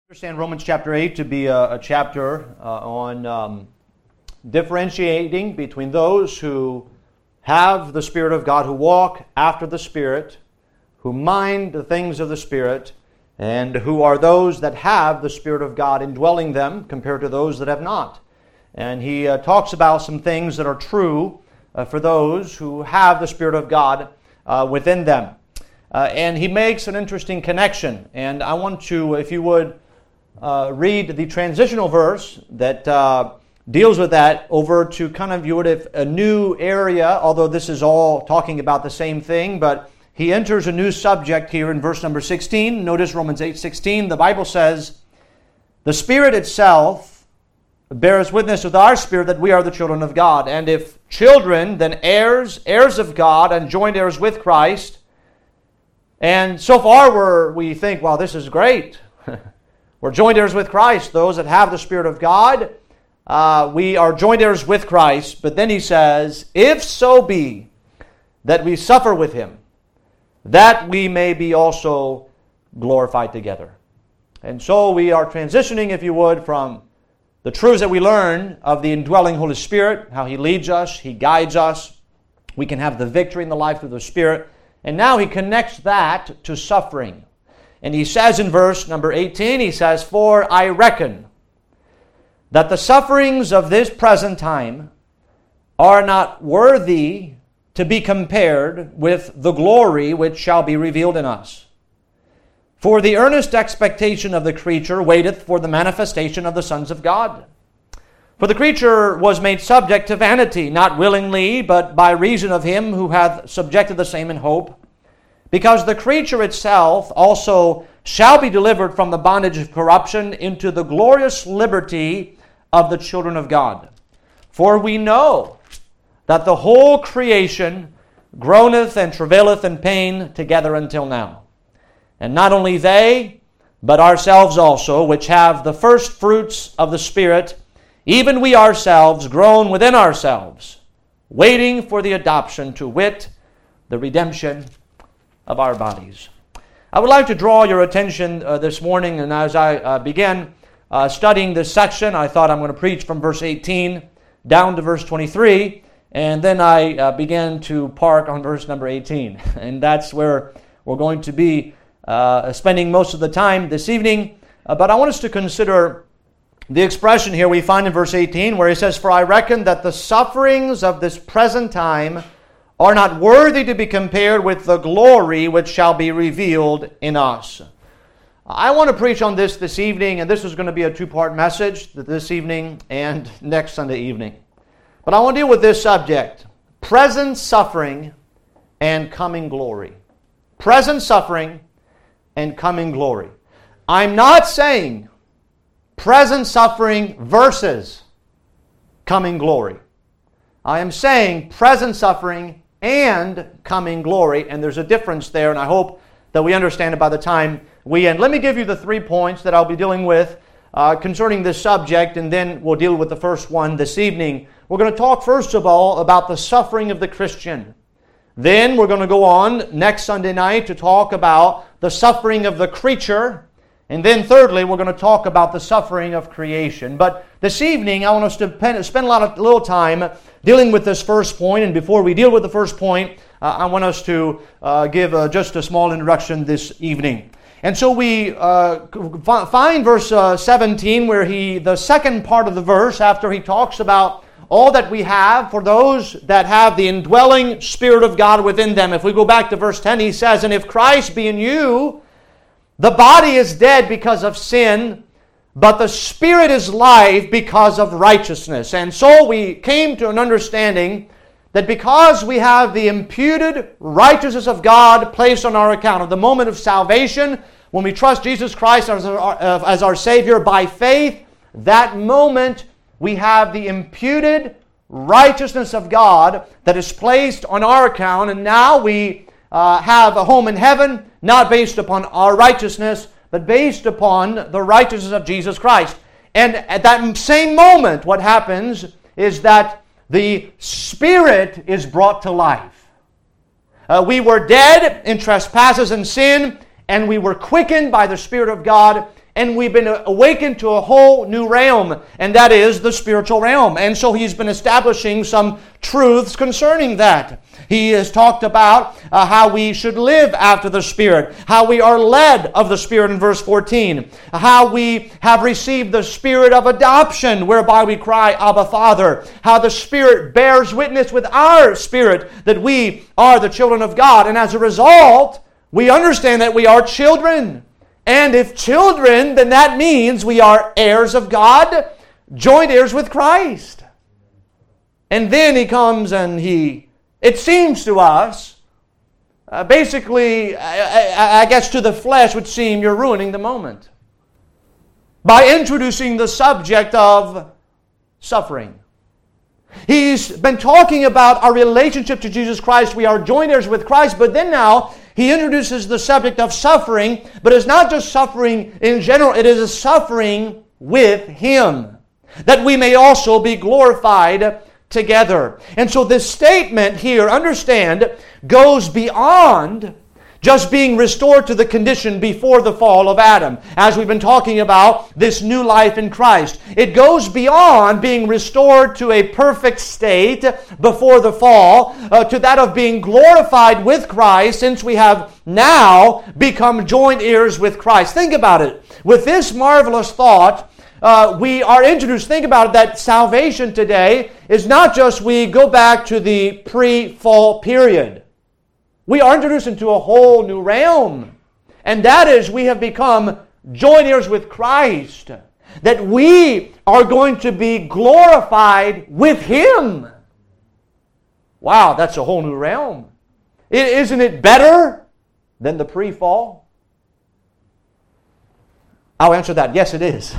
Understand Romans chapter 8 to be a chapter on differentiating between those who have the Spirit of God, who walk after the Spirit, who mind the things of the Spirit, and who are those that have the Spirit of God indwelling them compared to those that have not. And he talks about some things that are true for those who have the Spirit of God within them. And he makes an interesting connection. And I want to, if you would, read the transitional verse that deals with that over to kind of a new area, although this is all talking about the same thing, but he enters a new subject here in verse number 16. Notice Romans 8:16. The Bible says, "The Spirit itself bears witness with our spirit that we are the children of God. And if children, then heirs, heirs of God, and joint heirs with Christ." And so far we think, wow, this is great. We're joint heirs with Christ. Those that have the Spirit of God, we are joint heirs with Christ. But then he says, "If so be that we suffer with him, that we may be also glorified together." And so we are transitioning, if you would, from the truths that we learn of the indwelling Holy Spirit, how he leads us, he guides us. We can have the victory in the life of the Spirit. And now he connects that to suffering. And he says in verse number 18, he says, "For I reckon that the sufferings of this present time are not worthy to be compared with the glory which shall be revealed in us. For the earnest expectation of the creature waiteth for the manifestation of the sons of God. For the creature was made subject to vanity, not willingly, but by reason of him who hath subjected the same in hope. Because the creature itself also shall be delivered from the bondage of corruption into the glorious liberty of the children of God. For we know that the whole creation groaneth and travaileth in pain together until now. And not only they, but ourselves also, which have the first fruits of the Spirit, even we ourselves groan within ourselves, waiting for the adoption, to wit, the redemption of our bodies." I would like to draw your attention this morning, and as I began studying this section, I thought I'm going to preach from verse 18 down to verse 23, and then I began to park on verse number 18. And that's where we're going to be spending most of the time this evening. But I want us to consider the expression here we find in verse 18 where he says, "For I reckon that the sufferings of this present time are not worthy to be compared with the glory which shall be revealed in us." I want to preach on this evening, and this is going to be a two-part message this evening and next Sunday evening. But I want to deal with this subject: present suffering and coming glory. Present suffering and coming glory. I'm not saying present suffering versus coming glory. I am saying present suffering and coming glory, and there's a difference there, and I hope that we understand it by the time we end. Let me give you the 3 points that I'll be dealing with concerning this subject, and then we'll deal with the first one this evening. We're going to talk first of all about the suffering of the Christian. Then we're going to go on next Sunday night to talk about the suffering of the creature. And then thirdly, we're going to talk about the suffering of creation. But this evening, I want us to spend a little time dealing with this first point. And before we deal with the first point, I want us to give just a small introduction this evening. And so we find verse 17 where the second part of the verse, after he talks about all that we have for those that have the indwelling Spirit of God within them. If we go back to verse 10, he says, "And if Christ be in you, the body is dead because of sin, but the Spirit is life because of righteousness." And so we came to an understanding that because we have the imputed righteousness of God placed on our account at the moment of salvation, when we trust Jesus Christ as our Savior by faith, that moment we have the imputed righteousness of God that is placed on our account, and now we have a home in heaven, not based upon our righteousness, but based upon the righteousness of Jesus Christ. And at that same moment, what happens is that the Spirit is brought to life. We were dead in trespasses and sin, and we were quickened by the Spirit of God, and we've been awakened to a whole new realm, and that is the spiritual realm. And so he's been establishing some truths concerning that. He has talked about how we should live after the Spirit, how we are led of the Spirit in verse 14, how we have received the Spirit of adoption, whereby we cry, Abba, Father, how the Spirit bears witness with our spirit that we are the children of God. And as a result, we understand that we are children. And if children, then that means we are heirs of God, joint heirs with Christ. And then he comes and it seems to us, basically, I guess to the flesh would seem you're ruining the moment by introducing the subject of suffering. He's been talking about our relationship to Jesus Christ. We are joint heirs with Christ, but then now he introduces the subject of suffering, but it's not just suffering in general, it is a suffering with Him, that we may also be glorified together. And so this statement here, understand, goes beyond just being restored to the condition before the fall of Adam. As we've been talking about this new life in Christ, it goes beyond being restored to a perfect state before the fall, to that of being glorified with Christ, since we have now become joint heirs with Christ. Think about it. With this marvelous thought, we are introduced, think about it, that salvation today is not just we go back to the pre-fall period. We are introduced into a whole new realm. And that is, we have become joint heirs with Christ. That we are going to be glorified with Him. Wow, that's a whole new realm. Isn't it better than the pre-fall? I'll answer that. Yes, it is.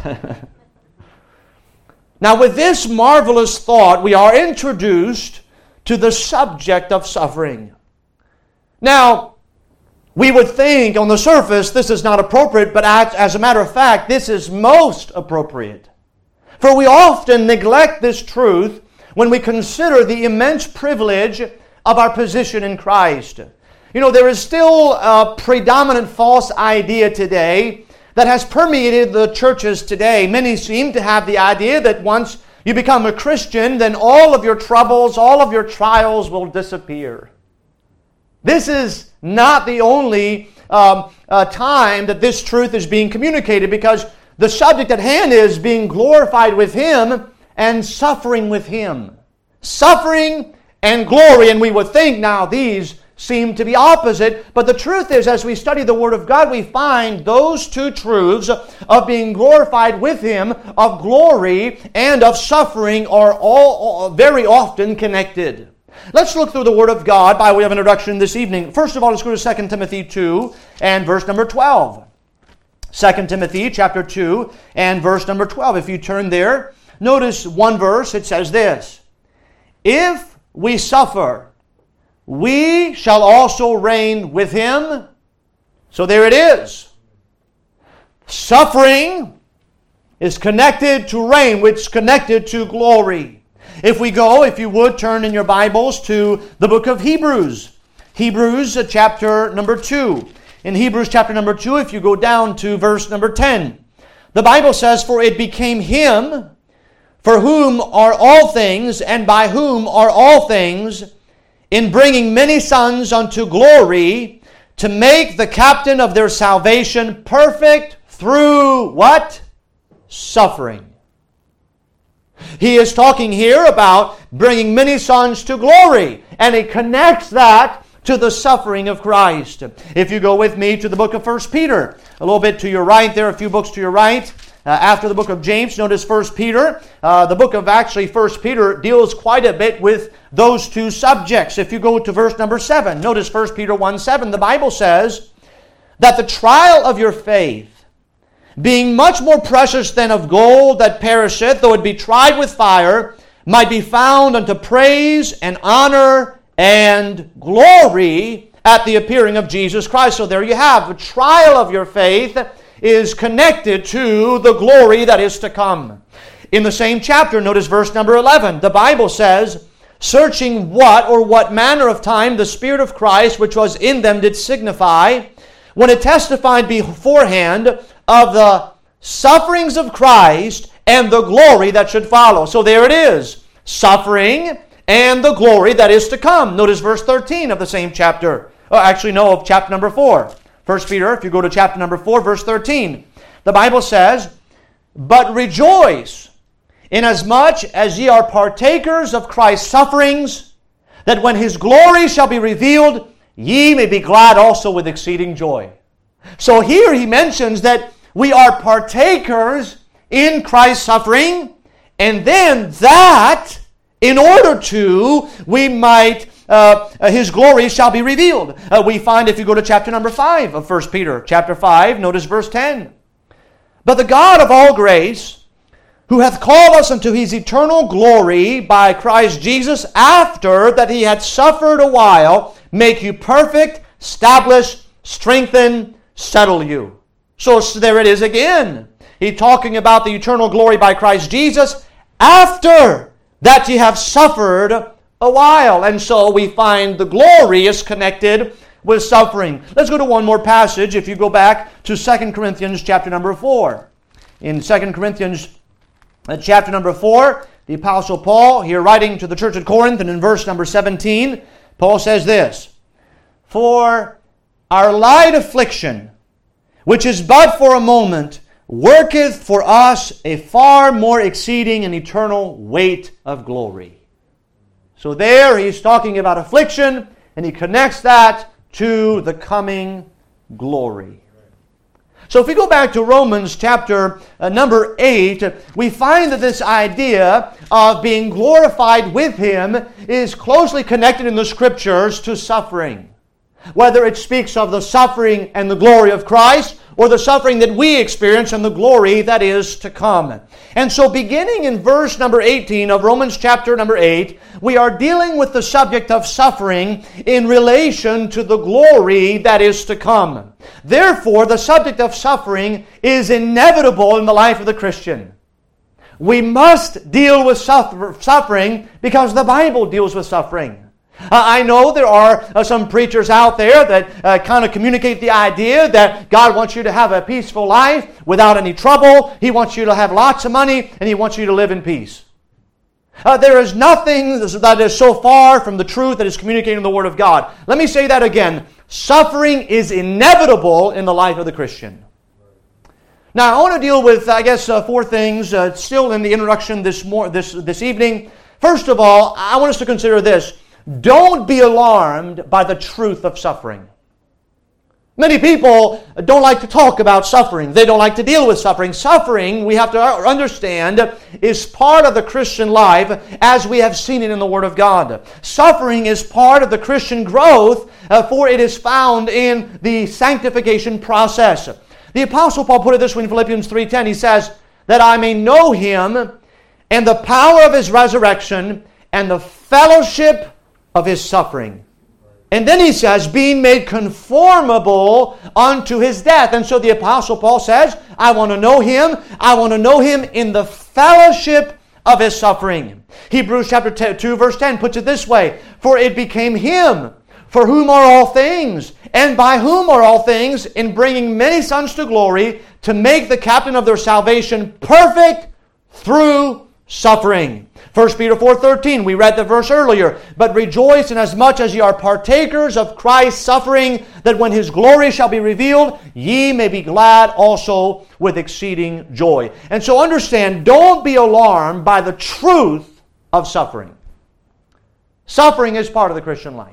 Now, with this marvelous thought, we are introduced to the subject of suffering. Now, we would think on the surface this is not appropriate, but as a matter of fact, this is most appropriate. For we often neglect this truth when we consider the immense privilege of our position in Christ. You know, there is still a predominant false idea today that has permeated the churches today. Many seem to have the idea that once you become a Christian, then all of your troubles, all of your trials will disappear. This is not the only time that this truth is being communicated, because the subject at hand is being glorified with Him and suffering with Him. Suffering and glory, and we would think now these seem to be opposite, but the truth is, as we study the Word of God, we find those two truths of being glorified with Him, of glory, and of suffering are all very often connected. Let's look through the Word of God by way of introduction this evening. First of all, let's go to 2 Timothy 2 and verse number 12. 2 Timothy chapter 2 and verse number 12. If you turn there, notice one verse, it says this: If we suffer, we shall also reign with Him. So there it is. Suffering is connected to reign, which is connected to glory. If we go, if you would, turn in your Bibles to the book of Hebrews. Hebrews chapter number 2. In Hebrews chapter number 2, if you go down to verse number 10, the Bible says, For it became Him, for whom are all things, and by whom are all things, in bringing many sons unto glory, to make the captain of their salvation perfect through what? Suffering. He is talking here about bringing many sons to glory, and he connects that to the suffering of Christ. If you go with me to the book of 1 Peter, a little bit to your right there, a few books to your right, after the book of James, notice 1 Peter. The book of 1 Peter deals quite a bit with those two subjects. If you go to verse number 7, notice 1 Peter 1:7, the Bible says that the trial of your faith, being much more precious than of gold that perisheth, though it be tried with fire, might be found unto praise and honor and glory at the appearing of Jesus Christ. So there you have, the trial of your faith is connected to the glory that is to come. In the same chapter, notice verse number 11, the Bible says, Searching what manner of time the Spirit of Christ which was in them did signify, when it testified beforehand of the sufferings of Christ and the glory that should follow. So there it is. Suffering and the glory that is to come. Notice verse 13 of the same chapter. Of chapter number 4. 1 Peter, if you go to chapter number 4, verse 13. The Bible says, "But rejoice, inasmuch as ye are partakers of Christ's sufferings, that when His glory shall be revealed, ye may be glad also with exceeding joy." So here he mentions that we are partakers in Christ's suffering, and then that, in order to, we might, His glory shall be revealed. We find, if you go to chapter number 5 of 1 Peter, chapter 5, notice verse 10. "But the God of all grace, who hath called us unto His eternal glory by Christ Jesus, after that He had suffered a while, make you perfect, establish, strengthen, settle you." So there it is again. He's talking about the eternal glory by Christ Jesus after that ye have suffered a while. And so we find the glory is connected with suffering. Let's go to one more passage. If you go back to 2 Corinthians chapter number 4. In 2 Corinthians chapter number 4, the Apostle Paul, here writing to the church at Corinth, and in verse number 17, Paul says this, "For our light affliction, which is but for a moment, worketh for us a far more exceeding and eternal weight of glory." So there he's talking about affliction, and he connects that to the coming glory. So if we go back to Romans chapter number 8, we find that this idea of being glorified with Him is closely connected in the Scriptures to suffering. Whether it speaks of the suffering and the glory of Christ, or the suffering that we experience and the glory that is to come. And so beginning in verse number 18 of Romans chapter number 8, we are dealing with the subject of suffering in relation to the glory that is to come. Therefore, the subject of suffering is inevitable in the life of the Christian. We must deal with suffering because the Bible deals with suffering. I know there are some preachers out there that kind of communicate the idea that God wants you to have a peaceful life without any trouble. He wants you to have lots of money, and He wants you to live in peace. There is nothing that is so far from the truth that is communicated in the Word of God. Let me say that again. Suffering is inevitable in the life of the Christian. Now, I want to deal with, 4 things still in the introduction this evening. First of all, I want us to consider this. Don't be alarmed by the truth of suffering. Many people don't like to talk about suffering. They don't like to deal with suffering. Suffering, we have to understand, is part of the Christian life as we have seen it in the Word of God. Suffering is part of the Christian growth, for it is found in the sanctification process. The Apostle Paul put it this way in Philippians 3:10. He says, "That I may know Him and the power of His resurrection and the fellowship of His suffering." And then he says, "being made conformable unto His death." And so the Apostle Paul says, I want to know Him. I want to know Him in the fellowship of His suffering. Hebrews chapter 2 verse 10 puts it this way, "For it became Him, for whom are all things, and by whom are all things, in bringing many sons to glory, to make the captain of their salvation perfect through suffering." 1 Peter 4:13, we read the verse earlier. "But rejoice inasmuch as ye are partakers of Christ's suffering, that when His glory shall be revealed, ye may be glad also with exceeding joy." And so understand, don't be alarmed by the truth of suffering. Suffering is part of the Christian life.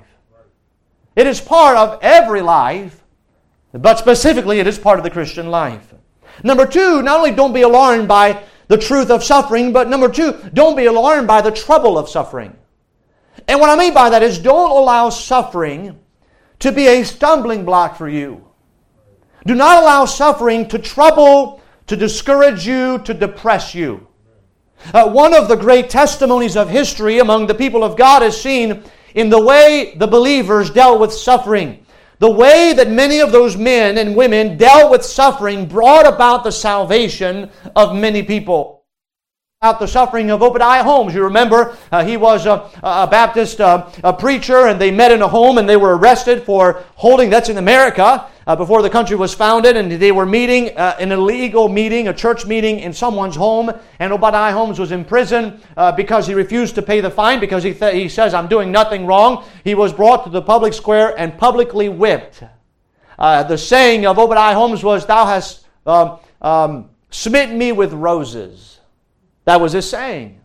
It is part of every life, but specifically it is part of the Christian life. Number 2, not only don't be alarmed by the truth of suffering, but number 2, don't be alarmed by the trouble of suffering. And what I mean by that is, don't allow suffering to be a stumbling block for you. Do not allow suffering to trouble, to discourage you, to depress you. One of the great testimonies of history among the people of God is seen in the way the believers dealt with suffering. The way that many of those men and women dealt with suffering brought about the salvation of many people. about the suffering of Obadiah Holmes. You remember he was a Baptist preacher, and they met in a home, and they were arrested for holding, that's in America, before the country was founded, and they were meeting, an illegal meeting, a church meeting in someone's home, and Obadiah Holmes was in prison because he refused to pay the fine, because he says, I'm doing nothing wrong. He was brought to the public square and publicly whipped. The saying of Obadiah Holmes was, Thou hast smitten me with roses. That was his saying.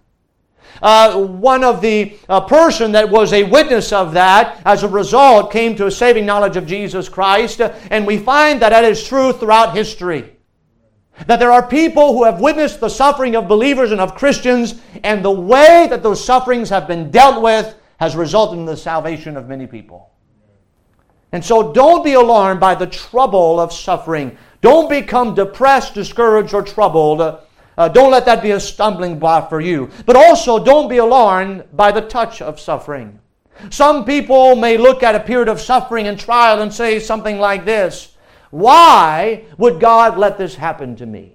One of the person that was a witness of that, as a result, came to a saving knowledge of Jesus Christ. And we find that is true throughout history. That there are people who have witnessed the suffering of believers and of Christians, and the way that those sufferings have been dealt with has resulted in the salvation of many people. And so don't be alarmed by the trouble of suffering. Don't become depressed, discouraged, or troubled. Don't let that be a stumbling block for you. But also don't be alarmed by the touch of suffering. Some people may look at a period of suffering and trial and say something like this: why would God let this happen to me?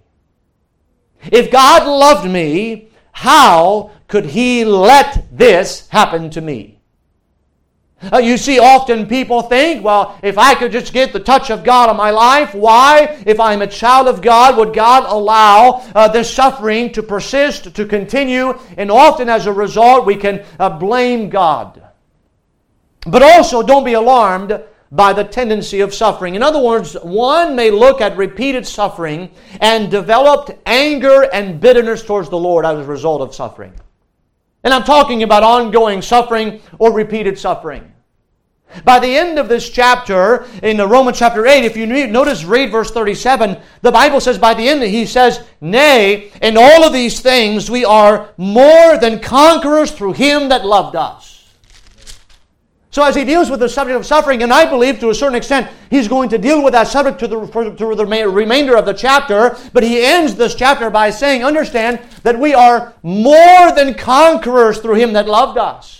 If God loved me, how could He let this happen to me? You see, often people think, well, if I could just get the touch of God on my life, why? If I'm a child of God, would God allow this suffering to persist, to continue? And often as a result, we can blame God. But also, don't be alarmed by the tendency of suffering. In other words, one may look at repeated suffering and developed anger and bitterness towards the Lord as a result of suffering. And I'm talking about ongoing suffering or repeated suffering. By the end of this chapter, in the Romans chapter 8, if you notice, read verse 37, the Bible says by the end, he says, Nay, in all of these things we are more than conquerors through Him that loved us. So as he deals with the subject of suffering, and I believe to a certain extent he's going to deal with that subject to the remainder of the chapter, but he ends this chapter by saying, understand that we are more than conquerors through Him that loved us.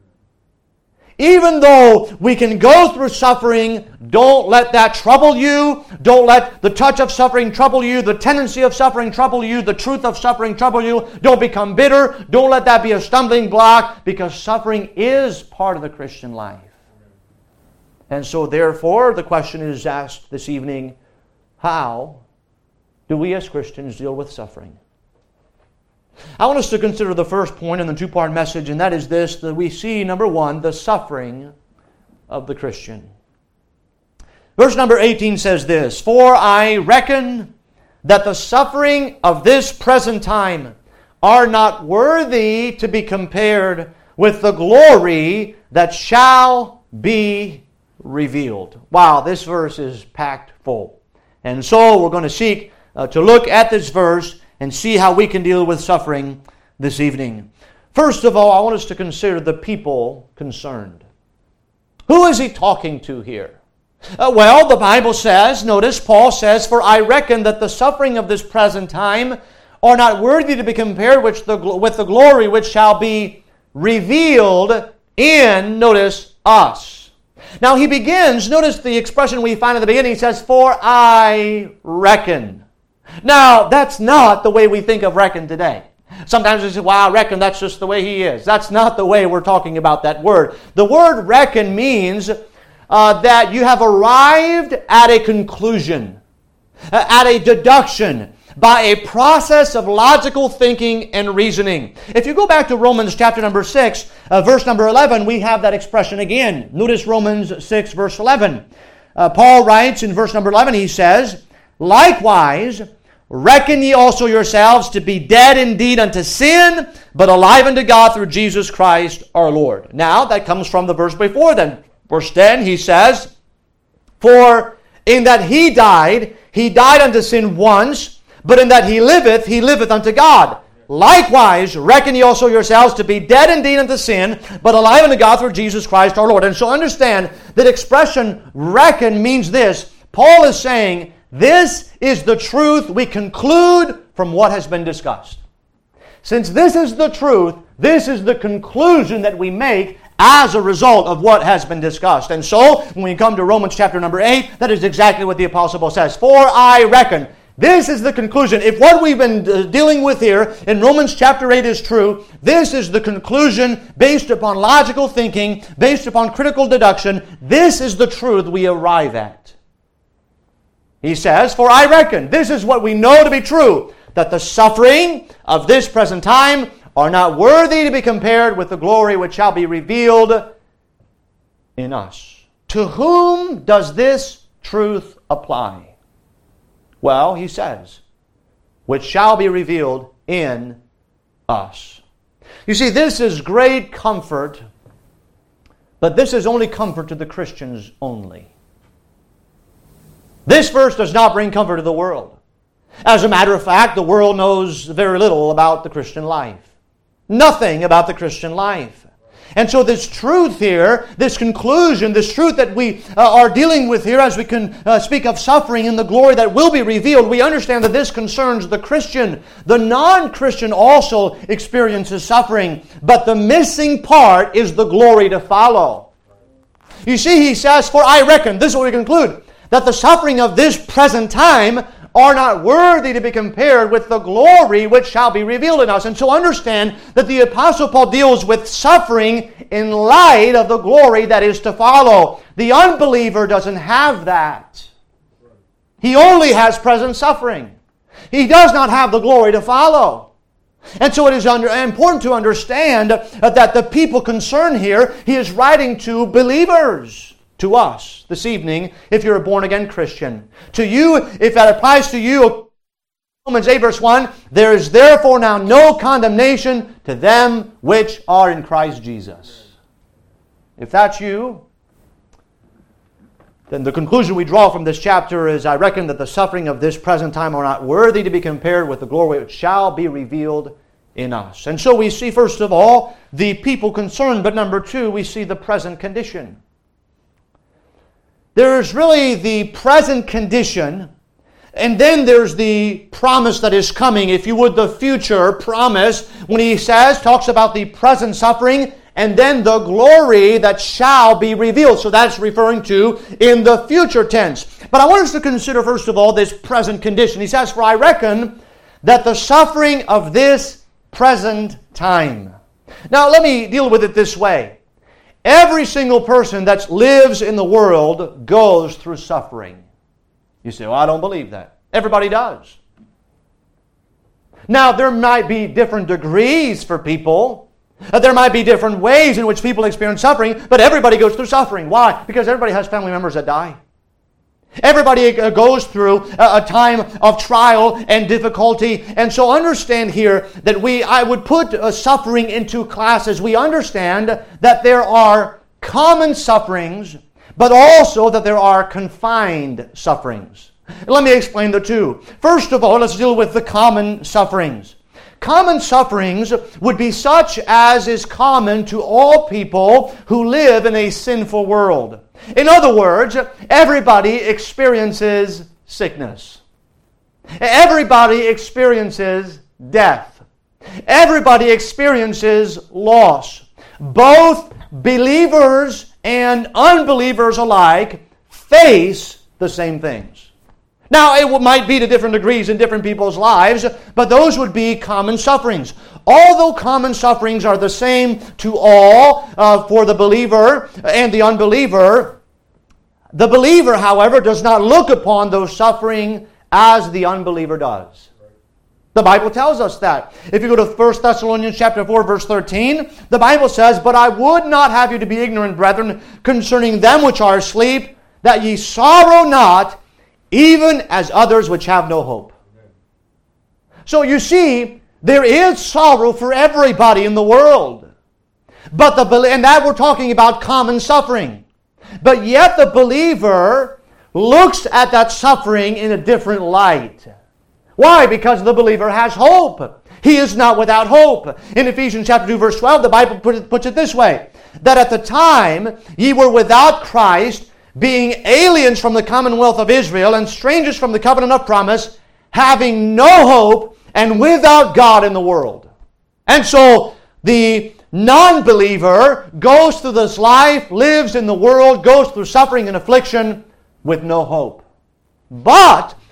Even though we can go through suffering, don't let that trouble you. Don't let the touch of suffering trouble you, the tendency of suffering trouble you, the truth of suffering trouble you. Don't become bitter. Don't let that be a stumbling block, because suffering is part of the Christian life. And so therefore, the question is asked this evening, how do we as Christians deal with suffering? I want us to consider the first point in the two-part message, and that is this, that we see, number one, the suffering of the Christian. Verse number 18 says this, For I reckon that the suffering of this present time are not worthy to be compared with the glory that shall be revealed. Wow, this verse is packed full. And so we're going to seek to look at this verse and see how we can deal with suffering this evening. First of all, I want us to consider the people concerned. Who is he talking to here? Well, the Bible says, notice Paul says, For I reckon that the suffering of this present time are not worthy to be compared with the glory which shall be revealed in, notice, us. Now he begins, notice the expression we find at the beginning, he says, For I reckon. Now, that's not the way we think of reckon today. Sometimes we say, well, I reckon that's just the way he is. That's not the way we're talking about that word. The word reckon means that you have arrived at a conclusion, at a deduction, by a process of logical thinking and reasoning. If you go back to Romans chapter number 6, verse number 11, we have that expression again. Notice Romans 6, verse 11. Paul writes in verse number 11, he says, Likewise, reckon ye also yourselves to be dead indeed unto sin, but alive unto God through Jesus Christ our Lord. Now, that comes from the verse before then. Verse 10, he says, For in that he died unto sin once, but in that he liveth unto God. Likewise, reckon ye also yourselves to be dead indeed unto sin, but alive unto God through Jesus Christ our Lord. And so understand that expression reckon means this. Paul is saying, this is the truth we conclude from what has been discussed. Since this is the truth, this is the conclusion that we make as a result of what has been discussed. And so, when we come to Romans chapter number 8, that is exactly what the Apostle Paul says. For I reckon, This is the conclusion. If what we've been dealing with here in Romans chapter 8 is true, this is the conclusion based upon logical thinking, based upon critical deduction. This is the truth we arrive at. He says, "For I reckon," this is what we know to be true, "that the suffering of this present time are not worthy to be compared with the glory which shall be revealed in us." To whom does this truth apply? Well, he says, "which shall be revealed in us." You see, this is great comfort, but this is only comfort to the Christians only. This verse does not bring comfort to the world. As a matter of fact, the world knows very little about the Christian life. Nothing about the Christian life. And so this truth here, this conclusion, this truth that we are dealing with here as we can speak of suffering and the glory that will be revealed, we understand that this concerns the Christian. The non-Christian also experiences suffering, but the missing part is the glory to follow. You see, he says, "For I reckon," this is what we conclude, "that the suffering of this present time are not worthy to be compared with the glory which shall be revealed in us." And so understand that the Apostle Paul deals with suffering in light of the glory that is to follow. The unbeliever doesn't have that. He only has present suffering. He does not have the glory to follow. And so it is important to understand that the people concerned here, he is writing to believers. To us this evening, if you're a born-again Christian. To you, if that applies to you, Romans 8 verse 1, "There is therefore now no condemnation to them which are in Christ Jesus." If that's you, then the conclusion we draw from this chapter is, "I reckon that the suffering of this present time are not worthy to be compared with the glory which shall be revealed in us." And so we see, first of all, the people concerned, but number two, we see the present condition. There's really the present condition, and then there's the promise that is coming, if you would, the future promise, when he talks about the present suffering, and then the glory that shall be revealed. So that's referring to in the future tense. But I want us to consider, first of all, this present condition. He says, "For I reckon that the suffering of this present time." Now let me deal with it this way. Every single person that lives in the world goes through suffering. You say, "Well, I don't believe that." Everybody does. Now, there might be different degrees for people. There might be different ways in which people experience suffering, but everybody goes through suffering. Why? Because everybody has family members that die. Everybody goes through a time of trial and difficulty. And so understand here that I would put suffering into classes. We understand that there are common sufferings, but also that there are confined sufferings. Let me explain the two. First of all, let's deal with the common sufferings. Common sufferings would be such as is common to all people who live in a sinful world. In other words, everybody experiences sickness. Everybody experiences death. Everybody experiences loss. Both believers and unbelievers alike face the same things. Now, it might be to different degrees in different people's lives, but those would be common sufferings. Although common sufferings are the same to all for the believer and the unbeliever, the believer, however, does not look upon those suffering as the unbeliever does. The Bible tells us that. If you go to 1 Thessalonians chapter 4, verse 13, the Bible says, "But I would not have you to be ignorant, brethren, concerning them which are asleep, that ye sorrow not, even as others which have no hope." So you see, there is sorrow for everybody in the world. And that we're talking about common suffering. But yet the believer looks at that suffering in a different light. Why? Because the believer has hope. He is not without hope. In Ephesians chapter 2, verse 12, the Bible puts it this way, "That at the time ye were without Christ, being aliens from the commonwealth of Israel and strangers from the covenant of promise, having no hope and without God in the world." And so the non-believer goes through this life, lives in the world, goes through suffering and affliction with no hope. But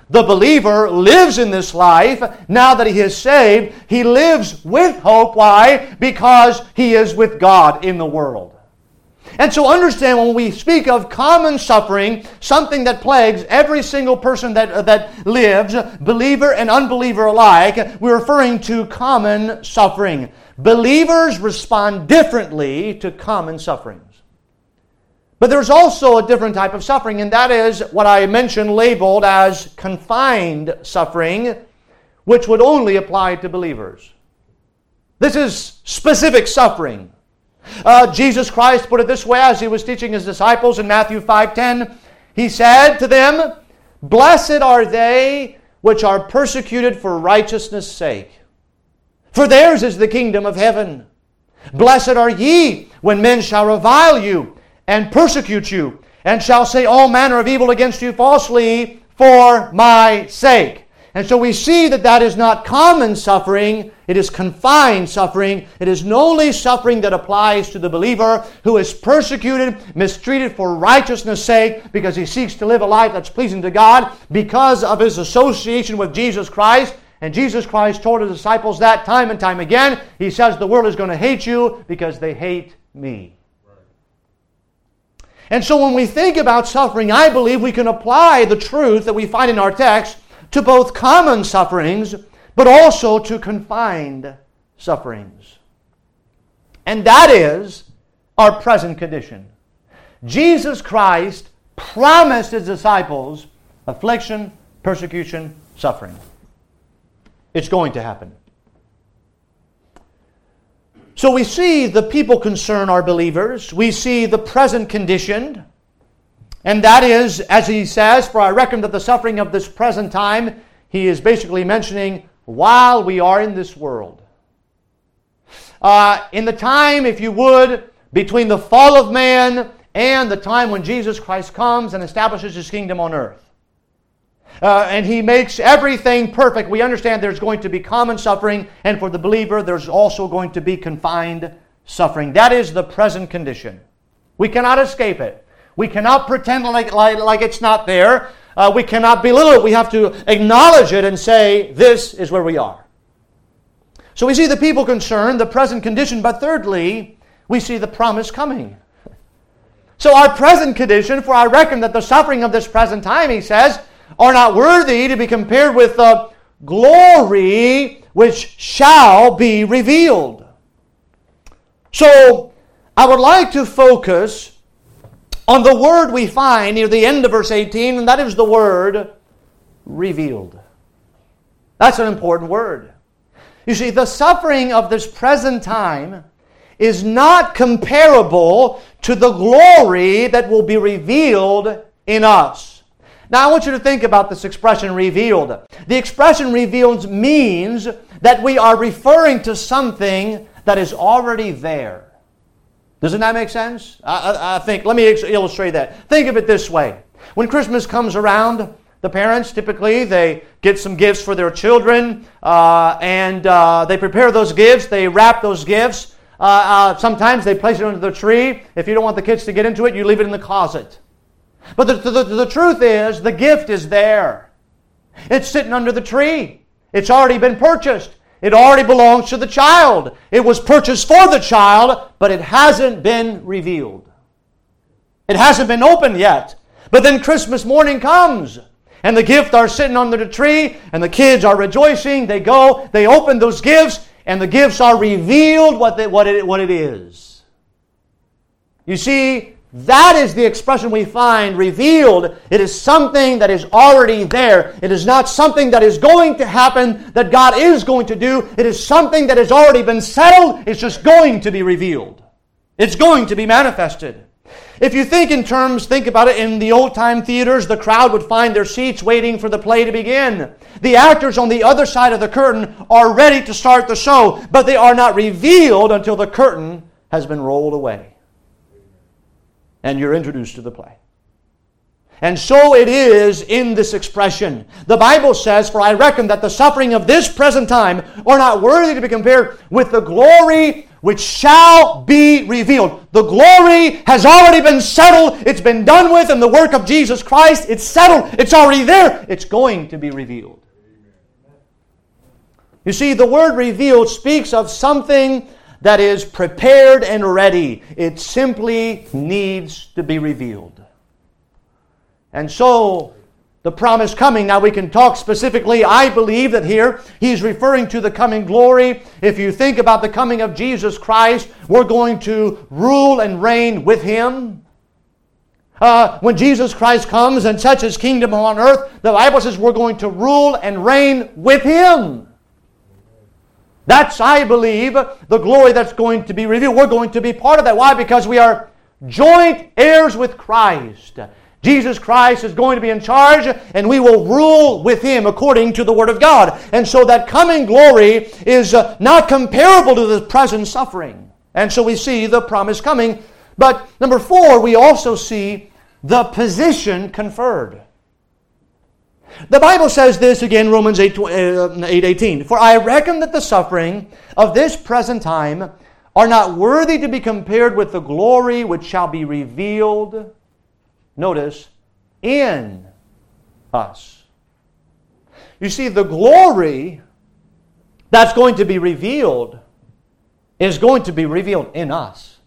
The believer lives in this life. Now that he is saved, he lives with hope. Why? Because he is with God in the world. And so understand, when we speak of common suffering, something that plagues every single person that lives, believer and unbeliever alike, we're referring to common suffering. Believers respond differently to common sufferings. But there's also a different type of suffering, and that is what I mentioned labeled as confined suffering, which would only apply to believers. This is specific suffering. Jesus Christ put it this way as he was teaching his disciples in Matthew 5:10. He said to them, "Blessed are they which are persecuted for righteousness' sake, for theirs is the kingdom of heaven. Blessed are ye when men shall revile you and persecute you, and shall say all manner of evil against you falsely for my sake." And so we see that is not common suffering, it is confined suffering. It is only suffering that applies to the believer who is persecuted, mistreated for righteousness' sake, because he seeks to live a life that's pleasing to God because of his association with Jesus Christ. And Jesus Christ told his disciples that time and time again. He says the world is going to hate you because they hate me. And so when we think about suffering, I believe we can apply the truth that we find in our text to both common sufferings, but also to confined sufferings. And that is our present condition. Jesus Christ promised his disciples affliction, persecution, suffering. It's going to happen. So we see the people concerned are believers. We see the present condition. And that is, as he says, "For I reckon that the suffering of this present time," he is basically mentioning while we are in this world. In the time, if you would, between the fall of man and the time when Jesus Christ comes and establishes his kingdom on earth. And he makes everything perfect. We understand there's going to be common suffering, and for the believer there's also going to be confined suffering. That is the present condition. We cannot escape it. We cannot pretend like it's not there. We cannot belittle it. We have to acknowledge it and say, this is where we are. So we see the people concerned, the present condition, but thirdly, we see the promise coming. So our present condition, "For I reckon that the suffering of this present time," he says, "are not worthy to be compared with the glory which shall be revealed." So I would like to focus on the word we find near the end of verse 18, and that is the word revealed. That's an important word. You see, the suffering of this present time is not comparable to the glory that will be revealed in us. Now I want you to think about this expression, revealed. The expression revealed means that we are referring to something that is already there. Doesn't that make sense? I think, let me illustrate that. Think of it this way. When Christmas comes around, the parents, typically, they get some gifts for their children, and they prepare those gifts, they wrap those gifts. Sometimes they place it under the tree. If you don't want the kids to get into it, you leave it in the closet. But the truth is, the gift is there. It's sitting under the tree. It's already been purchased. It already belongs to the child. It was purchased for the child, but it hasn't been revealed. It hasn't been opened yet. But then Christmas morning comes, and the gifts are sitting under the tree, and the kids are rejoicing. They go, they open those gifts, and the gifts are revealed what it is. You see, that is the expression we find, revealed. It is something that is already there. It is not something that is going to happen, that God is going to do. It is something that has already been settled. It's just going to be revealed. It's going to be manifested. If you think about it, in the old-time theaters, the crowd would find their seats waiting for the play to begin. The actors on the other side of the curtain are ready to start the show, but they are not revealed until the curtain has been rolled away. And you're introduced to the play. And so it is in this expression. The Bible says, "For I reckon that the suffering of this present time are not worthy to be compared with the glory which shall be revealed. The glory has already been settled. It's been done with in the work of Jesus Christ. It's settled. It's already there. It's going to be revealed. You see, the word revealed speaks of something that is prepared and ready. It simply needs to be revealed. And so, the promise coming. Now we can talk specifically. I believe that here he's referring to the coming glory. If you think about the coming of Jesus Christ, we're going to rule and reign with Him. When Jesus Christ comes and sets His kingdom on earth, the Bible says we're going to rule and reign with Him. That's, I believe, the glory that's going to be revealed. We're going to be part of that. Why? Because we are joint heirs with Christ. Jesus Christ is going to be in charge, and we will rule with Him according to the Word of God. And so that coming glory is not comparable to the present suffering. And so we see the promise coming. But number 4, we also see the position conferred. The Bible says this again, Romans 8:18. For I reckon that the suffering of this present time are not worthy to be compared with the glory which shall be revealed, notice, in us. You see, the glory that's going to be revealed is going to be revealed in us.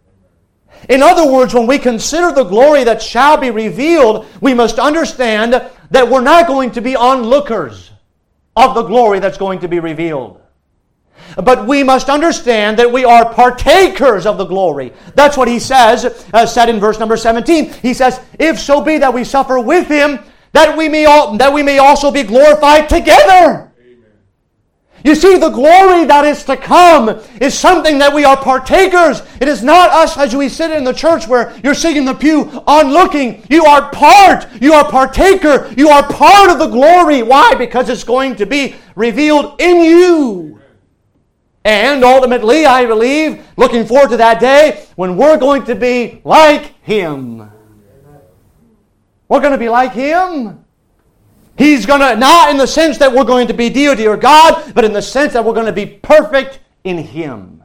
In other words, when we consider the glory that shall be revealed, we must understand that we're not going to be onlookers of the glory that's going to be revealed. But we must understand that we are partakers of the glory. That's what he says, said in verse number 17. He says, if so be that we suffer with Him, that we may also be glorified together. You see, the glory that is to come is something that we are partakers. It is not us as we sit in the church where you're sitting in the pew onlooking. You are part. You are partaker. You are part of the glory. Why? Because it's going to be revealed in you. And ultimately, I believe, looking forward to that day when we're going to be like Him. We're going to be like Him. He's going to, not in the sense that we're going to be deity or God, but in the sense that we're going to be perfect in Him.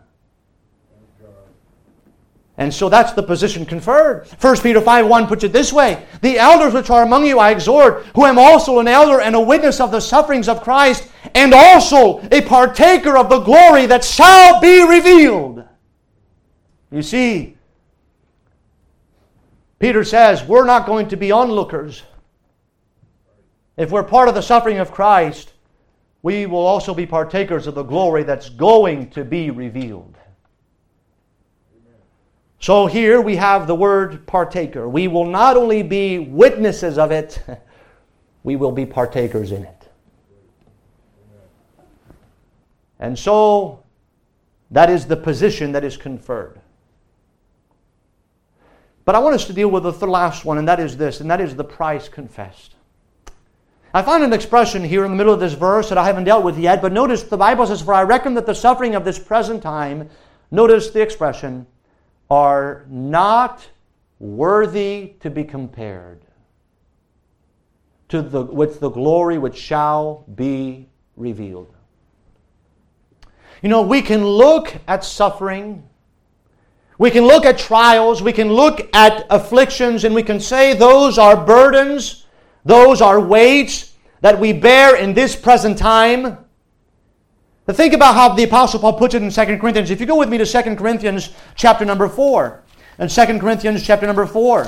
And so that's the position conferred. 1 Peter 5:1 puts it this way. The elders which are among you I exhort, who am also an elder and a witness of the sufferings of Christ, and also a partaker of the glory that shall be revealed. You see, Peter says we're not going to be onlookers. If we're part of the suffering of Christ, we will also be partakers of the glory that's going to be revealed. So here we have the word partaker. We will not only be witnesses of it, we will be partakers in it. And so that is the position that is conferred. But I want us to deal with the last one, and that is this, and that is the price confessed. I find an expression here in the middle of this verse that I haven't dealt with yet, but notice the Bible says, for I reckon that the suffering of this present time, notice the expression, are not worthy to be compared with the glory which shall be revealed. You know, we can look at suffering, we can look at trials, we can look at afflictions, and we can say those are burdens, those are weights that we bear in this present time. But think about how the Apostle Paul puts it in 2 Corinthians. If you go with me to 2 Corinthians chapter number 4. And 2 Corinthians chapter number 4.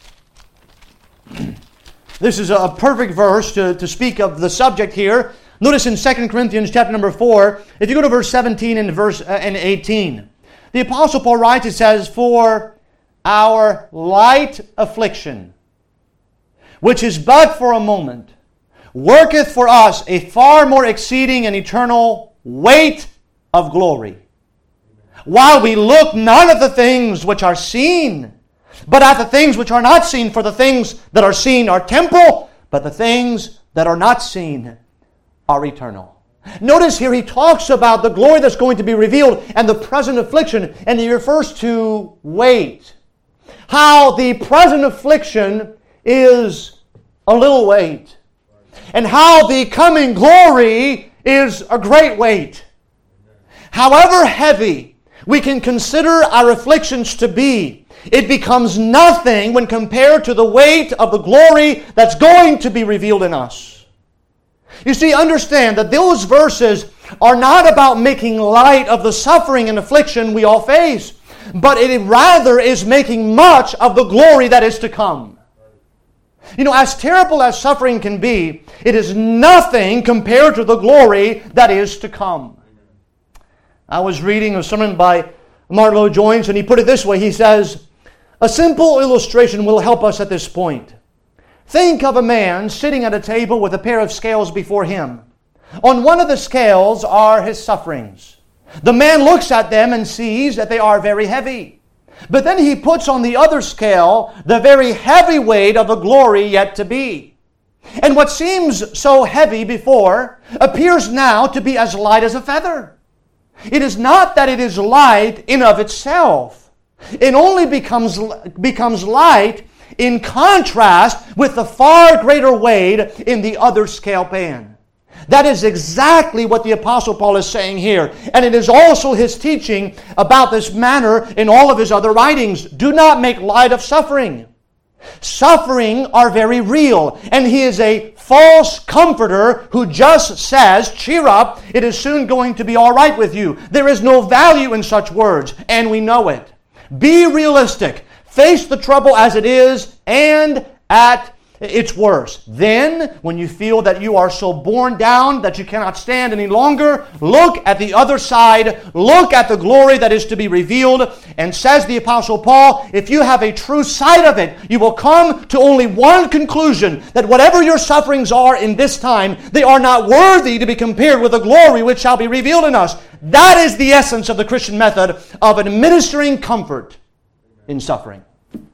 This is a perfect verse to speak of the subject here. Notice in 2 Corinthians chapter number 4, if you go to verse 17 and verse 18. The Apostle Paul writes, it says, for our light affliction, which is but for a moment, worketh for us a far more exceeding and eternal weight of glory. While we look not at the things which are seen, but at the things which are not seen, for the things that are seen are temporal, but the things that are not seen are eternal. Notice here he talks about the glory that's going to be revealed and the present affliction, and he refers to weight. How the present affliction is a little weight, and how the coming glory is a great weight. However heavy, we can consider our afflictions to be, it becomes nothing when compared to the weight of the glory that's going to be revealed in us. You see, understand that those verses are not about making light of the suffering and affliction we all face, but it rather is making much of the glory that is to come. You know, as terrible as suffering can be, it is nothing compared to the glory that is to come. I was reading a sermon by Martin Lloyd-Jones, and he put it this way. He says, a simple illustration will help us at this point. Think of a man sitting at a table with a pair of scales before him. On one of the scales are his sufferings. The man looks at them and sees that they are very heavy. But then he puts on the other scale the very heavy weight of the glory yet to be. And what seems so heavy before appears now to be as light as a feather. It is not that it is light in of itself. It only becomes light in contrast with the far greater weight in the other scale pan. That is exactly what the Apostle Paul is saying here. And it is also his teaching about this manner in all of his other writings. Do not make light of suffering. Suffering are very real. And he is a false comforter who just says, cheer up, it is soon going to be all right with you. There is no value in such words, and we know it. Be realistic. Face the trouble as it is and at its worst. Then, when you feel that you are so borne down that you cannot stand any longer, look at the other side, look at the glory that is to be revealed, and says the Apostle Paul, if you have a true sight of it, you will come to only one conclusion, that whatever your sufferings are in this time, they are not worthy to be compared with the glory which shall be revealed in us. That is the essence of the Christian method of administering comfort in suffering.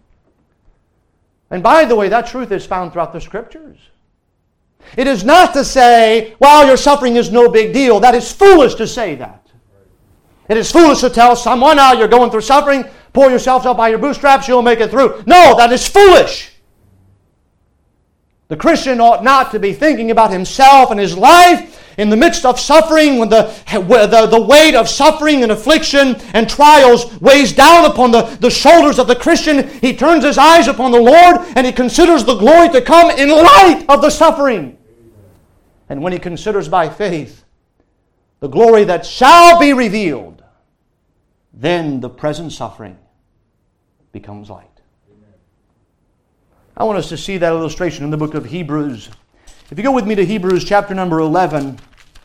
And by the way, that truth is found throughout the Scriptures. It is not to say, well, your suffering is no big deal. That is foolish to say that. It is foolish to tell someone, now you're going through suffering, pull yourself up by your bootstraps, you'll make it through. No, that is foolish. The Christian ought not to be thinking about himself and his life in the midst of suffering, when the weight of suffering and affliction and trials weighs down upon the shoulders of the Christian. He turns his eyes upon the Lord and he considers the glory to come in light of the suffering. And when he considers by faith the glory that shall be revealed, then the present suffering becomes light. I want us to see that illustration in the book of Hebrews. If you go with me to Hebrews chapter number 11.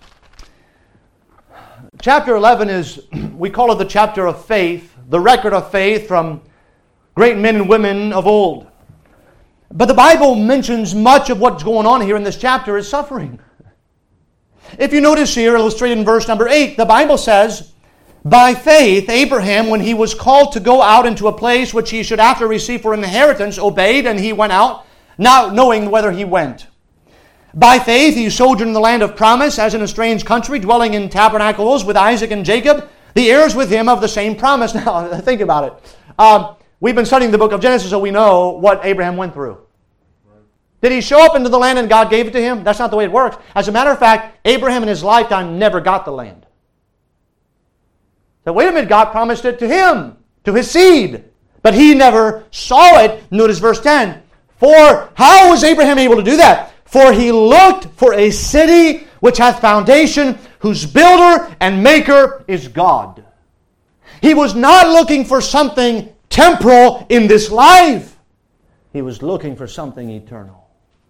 Chapter 11 is, we call it the chapter of faith, the record of faith from great men and women of old. But the Bible mentions much of what's going on here in this chapter is suffering. If you notice here, illustrated in verse number 8, the Bible says, by faith, Abraham, when he was called to go out into a place which he should after receive for inheritance, obeyed, and he went out, not knowing whither he went. By faith, he sojourned in the land of promise, as in a strange country, dwelling in tabernacles with Isaac and Jacob, the heirs with him of the same promise. Now, think about it. We've been studying the book of Genesis, so we know what Abraham went through. Did he show up into the land and God gave it to him? That's not the way it works. As a matter of fact, Abraham in his lifetime never got the land. So wait a minute, God promised it to him, to his seed. But he never saw it. Notice verse 10. For how was Abraham able to do that? For he looked for a city which hath foundation, whose builder and maker is God. He was not looking for something temporal in this life. He was looking for something eternal.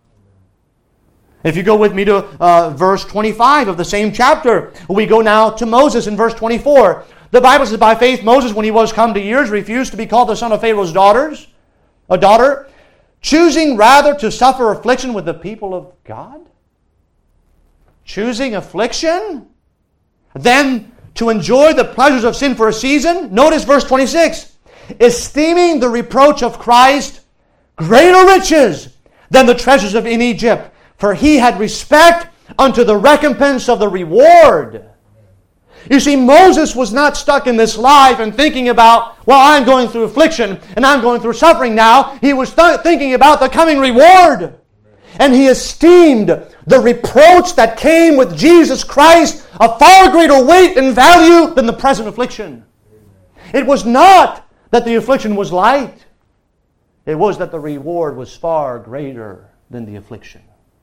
If you go with me to verse 25 of the same chapter, we go now to Moses in verse 24. The Bible says, by faith Moses, when he was come to years, refused to be called the son of Pharaoh's daughter, choosing rather to suffer affliction with the people of God? Choosing affliction? Then to enjoy the pleasures of sin for a season? Notice verse 26. Esteeming the reproach of Christ greater riches than the treasures in Egypt, for he had respect unto the recompense of the reward. You see, Moses was not stuck in this life and thinking about, well, I'm going through affliction and I'm going through suffering now. He was thinking about the coming reward. And he esteemed the reproach that came with Jesus Christ a far greater weight and value than the present affliction. It was not that the affliction was light. It was that the reward was far greater than the affliction.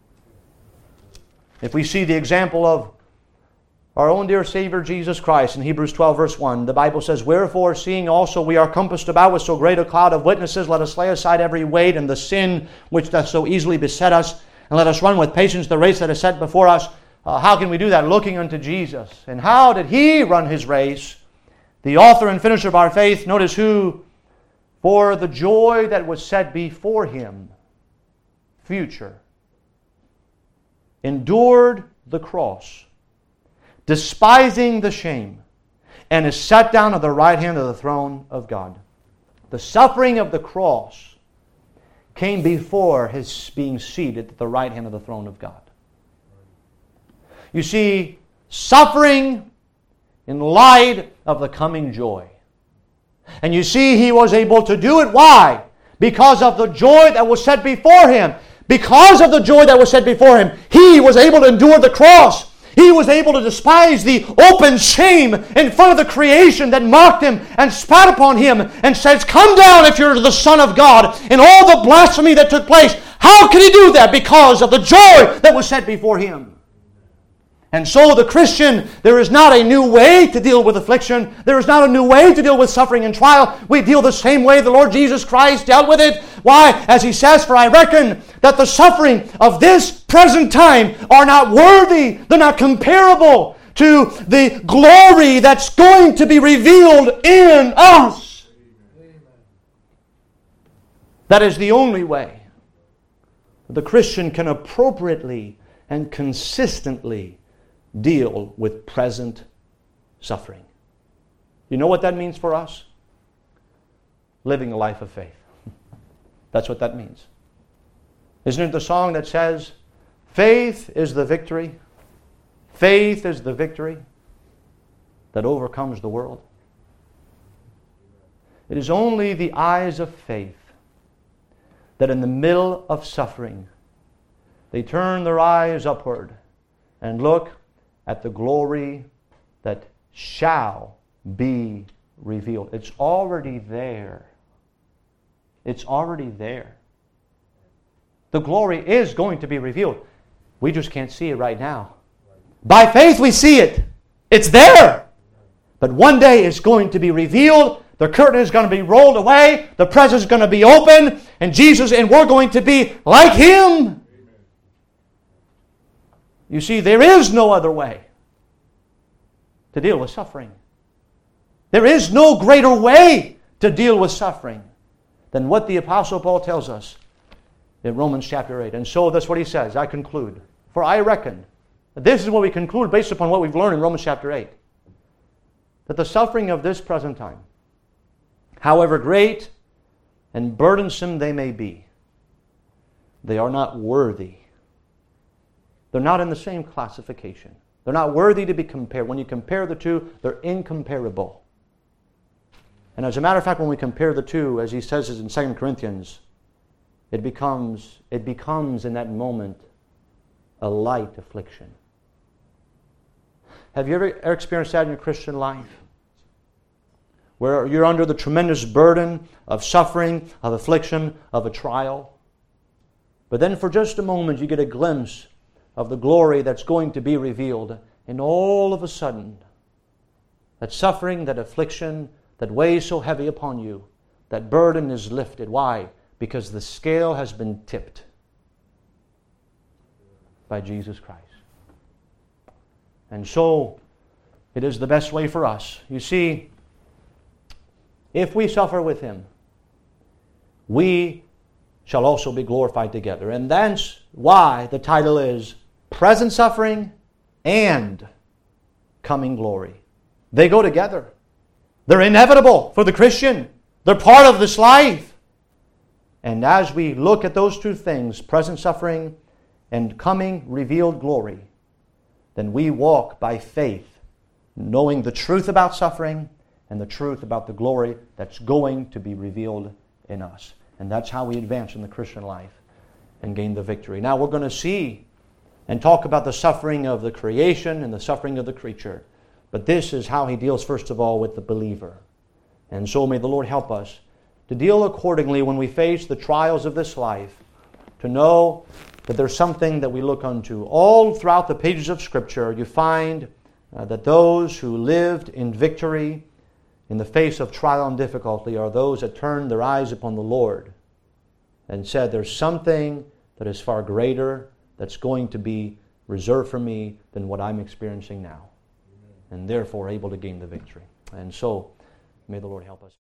If we see the example of our own dear Savior Jesus Christ in Hebrews 12 verse 1, the Bible says, "Wherefore, seeing also we are compassed about with so great a cloud of witnesses, let us lay aside every weight and the sin which doth so easily beset us, and let us run with patience the race that is set before us." How can we do that? Looking unto Jesus. And how did He run His race? The author and finisher of our faith, notice who, for the joy that was set before Him, future, endured the cross, despising the shame, and is set down at the right hand of the throne of God. The suffering of the cross came before His being seated at the right hand of the throne of God. You see, suffering in light of the coming joy. And you see, He was able to do it. Why? Because of the joy that was set before Him. Because of the joy that was set before Him, He was able to endure the cross. He was able to despise the open shame in front of the creation that mocked Him and spat upon Him and says, "Come down if you're the Son of God," and all the blasphemy that took place. How could He do that? Because of the joy that was set before Him. And so the Christian, there is not a new way to deal with affliction. There is not a new way to deal with suffering and trial. We deal the same way the Lord Jesus Christ dealt with it. Why? As He says, "For I reckon that the suffering of this present time are not worthy, they're not comparable to the glory that's going to be revealed in us." That is the only way the Christian can appropriately and consistently deal with present suffering. You know what that means for us? Living a life of faith. That's what that means. Isn't it the song that says, "Faith is the victory, faith is the victory that overcomes the world"? It is only the eyes of faith that in the middle of suffering, they turn their eyes upward and look at the glory that shall be revealed. It's already there. It's already there. The glory is going to be revealed. We just can't see it right now. By faith we see it. It's there. But one day it's going to be revealed. The curtain is going to be rolled away. The presence is going to be open. And we're going to be like Him. You see, there is no other way to deal with suffering. There is no greater way to deal with suffering than what the Apostle Paul tells us in Romans chapter 8. And so that's what he says. I conclude. For I reckon, this is what we conclude based upon what we've learned in Romans chapter 8. That the suffering of this present time, however great and burdensome they may be, they are not worthy. They're not in the same classification. They're not worthy to be compared. When you compare the two, they're incomparable. And as a matter of fact, when we compare the two, as he says in 2 Corinthians, it becomes in that moment a light affliction. Have you ever experienced that in your Christian life? Where you're under the tremendous burden of suffering, of affliction, of a trial. But then for just a moment you get a glimpse of the glory that's going to be revealed. And all of a sudden, that suffering, that affliction, that weighs so heavy upon you, that burden is lifted. Why? Because the scale has been tipped by Jesus Christ. And so, it is the best way for us. You see, if we suffer with Him, we shall also be glorified together. And that's why the title is Present Suffering and Coming Glory. They go together. They're inevitable for the Christian. They're part of this life. And as we look at those two things, present suffering and coming revealed glory, then we walk by faith, knowing the truth about suffering and the truth about the glory that's going to be revealed in us. And that's how we advance in the Christian life and gain the victory. Now we're going to see and talk about the suffering of the creation and the suffering of the creature. But this is how he deals, first of all, with the believer. And so may the Lord help us to deal accordingly when we face the trials of this life, to know that there's something that we look unto. All throughout the pages of Scripture, you find that those who lived in victory in the face of trial and difficulty are those that turned their eyes upon the Lord and said, there's something that is far greater that's going to be reserved for me than what I'm experiencing now. And therefore able to gain the victory. And so, may the Lord help us.